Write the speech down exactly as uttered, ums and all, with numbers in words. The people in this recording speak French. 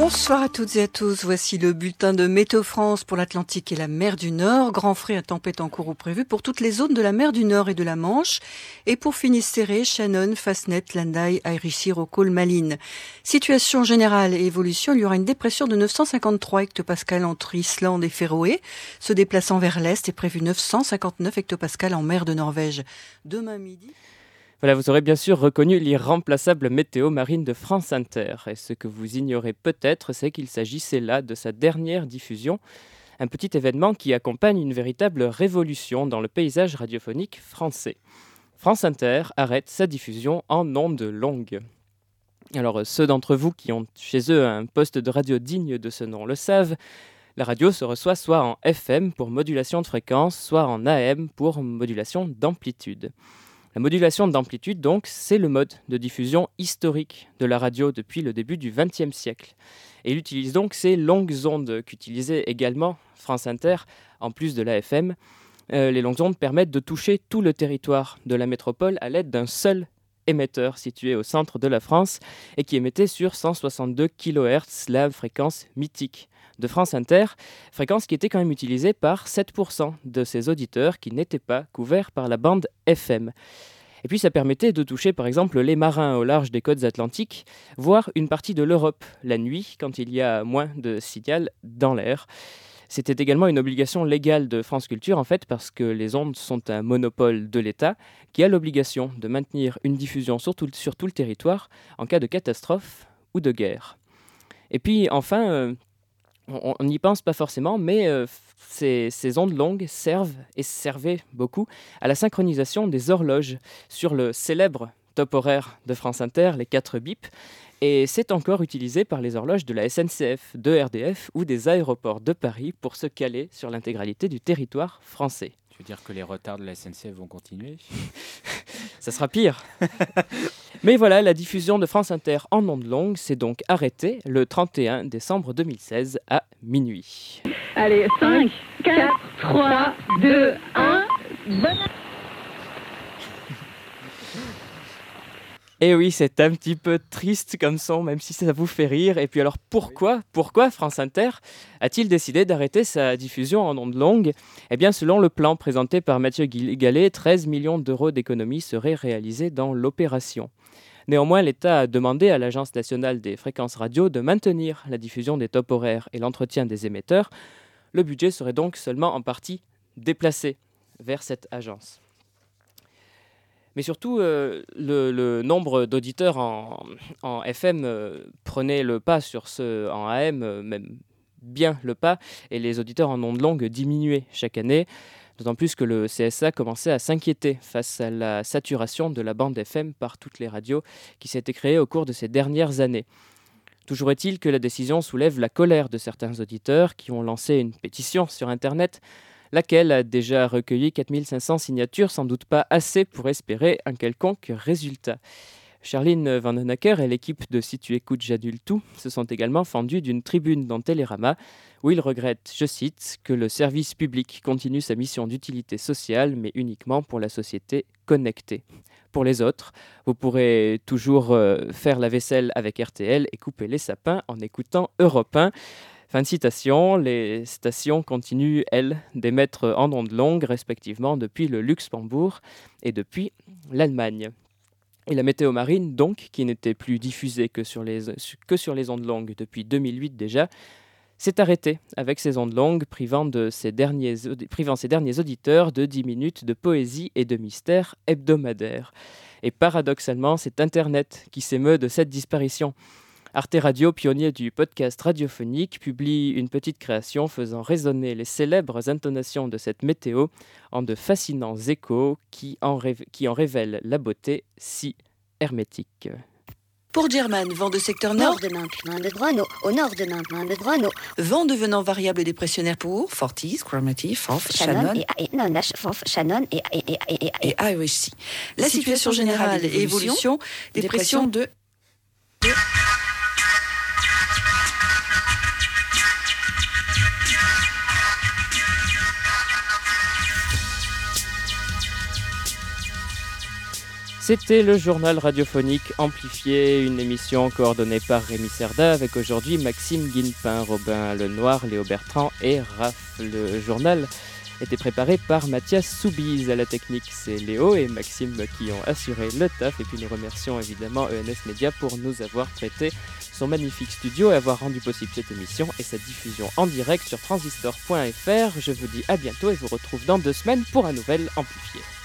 Bonsoir à toutes et à tous. Voici le bulletin de Météo France pour l'Atlantique et la mer du Nord. Grand frais à tempête en cours ou prévu pour toutes les zones de la mer du Nord et de la Manche. Et pour Finistère, Shannon, Fasnet, Landai, Airishi, Rocol, Malines. Situation générale et évolution, il y aura une dépression de neuf cent cinquante-trois hectopascales entre Islande et Féroé. Se déplaçant vers l'est est prévu neuf cent cinquante-neuf hectopascales en mer de Norvège. Demain midi... Voilà, vous aurez bien sûr reconnu l'irremplaçable météo marine de France Inter. Et ce que vous ignorez peut-être, c'est qu'il s'agissait là de sa dernière diffusion, un petit événement qui accompagne une véritable révolution dans le paysage radiophonique français. France Inter arrête sa diffusion en ondes longues. Alors, ceux d'entre vous qui ont chez eux un poste de radio digne de ce nom le savent, la radio se reçoit soit en F M pour modulation de fréquence, soit en A M pour modulation d'amplitude. La modulation d'amplitude, donc, c'est le mode de diffusion historique de la radio depuis le début du vingtième siècle. Et il utilise donc ces longues ondes qu'utilisait également France Inter, en plus de l'A F M. Euh, les longues ondes permettent de toucher tout le territoire de la métropole à l'aide d'un seul émetteur situé au centre de la France et qui émettait sur cent soixante-deux kilohertz, la fréquence mythique de France Inter, fréquence qui était quand même utilisée par sept pour cent de ses auditeurs qui n'étaient pas couverts par la bande F M. Et puis ça permettait de toucher par exemple les marins au large des côtes atlantiques, voire une partie de l'Europe la nuit quand il y a moins de signal dans l'air. C'était également une obligation légale de France Culture en fait parce que les ondes sont un monopole de l'État qui a l'obligation de maintenir une diffusion sur tout, sur tout le territoire en cas de catastrophe ou de guerre. Et puis enfin... Euh, On n'y pense pas forcément, mais euh, ces, ces ondes longues servent et servaient beaucoup à la synchronisation des horloges sur le célèbre top horaire de France Inter, les quatre bips, et c'est encore utilisé par les horloges de la S N C F, de R D F ou des aéroports de Paris pour se caler sur l'intégralité du territoire français. Tu veux dire que les retards de la S N C F vont continuer ? Ça sera pire. Mais voilà, la diffusion de France Inter en ondes longues s'est donc arrêtée le trente et un décembre deux mille seize à minuit. Allez, cinq, quatre, trois, deux, un, bonne... Et oui, c'est un petit peu triste comme son, même si ça vous fait rire. Et puis alors, pourquoi, pourquoi France Inter a-t-il décidé d'arrêter sa diffusion en ondes longues ? Eh bien, selon le plan présenté par Mathieu Gallet, treize millions d'euros d'économies seraient réalisés dans l'opération. Néanmoins, l'État a demandé à l'Agence nationale des fréquences radio de maintenir la diffusion des top horaires et l'entretien des émetteurs. Le budget serait donc seulement en partie déplacé vers cette agence. Mais surtout, euh, le, le nombre d'auditeurs en, en F M euh, prenait le pas sur ceux en A M, euh, même bien le pas, et les auditeurs en ondes longues diminuaient chaque année, d'autant plus que le C S A commençait à s'inquiéter face à la saturation de la bande F M par toutes les radios qui s'étaient créées au cours de ces dernières années. Toujours est-il que la décision soulève la colère de certains auditeurs qui ont lancé une pétition sur Internet, laquelle a déjà recueilli quatre mille cinq cents signatures, sans doute pas assez pour espérer un quelconque résultat. Charline Vanhoenacker et l'équipe de Si tu écoutes, j'annule tout se sont également fendus d'une tribune dans Télérama où ils regrettent, je cite, que le service public continue sa mission d'utilité sociale, mais uniquement pour la société connectée. Pour les autres, vous pourrez toujours euh, faire la vaisselle avec R T L et couper les sapins en écoutant Europe un. Fin de citation, les stations continuent, elles, d'émettre en ondes longues, respectivement depuis le Luxembourg et depuis l'Allemagne. Et la météo marine, donc, qui n'était plus diffusée que sur les, que sur les ondes longues depuis deux mille huit déjà, s'est arrêtée avec ces ondes longues, privant, de ses derniers, privant ses derniers auditeurs de dix minutes de poésie et de mystère hebdomadaire. Et paradoxalement, c'est Internet qui s'émeut de cette disparition. Arte Radio, pionnier du podcast radiophonique, publie une petite création faisant résonner les célèbres intonations de cette météo en de fascinants échos qui en, rév- qui en révèlent la beauté si hermétique. Pour German, vent de secteur nord, Nord de Nantes, de Brno, au nord de Nantes, de Brno. vent devenant variable dépressionnaire pour Fortis, Cromarty, Forth, Shannon, Shannon et, et non, Nash, Forth, Shannon et et et et et, et Irish. La situation générale et évolution des pressions de... de... C'était le journal radiophonique Amplifié, une émission coordonnée par Rémi Cerda avec aujourd'hui Maxime Guillepin, Robin Lenoir, Léo Bertrand et Raph. Le journal était préparé par Mathias Soubise. À la technique, c'est Léo et Maxime qui ont assuré le taf. Et puis nous remercions évidemment E N S Média pour nous avoir prêté son magnifique studio et avoir rendu possible cette émission et sa diffusion en direct sur transistor point f r. Je vous dis à bientôt et je vous retrouve dans deux semaines pour un nouvel Amplifié.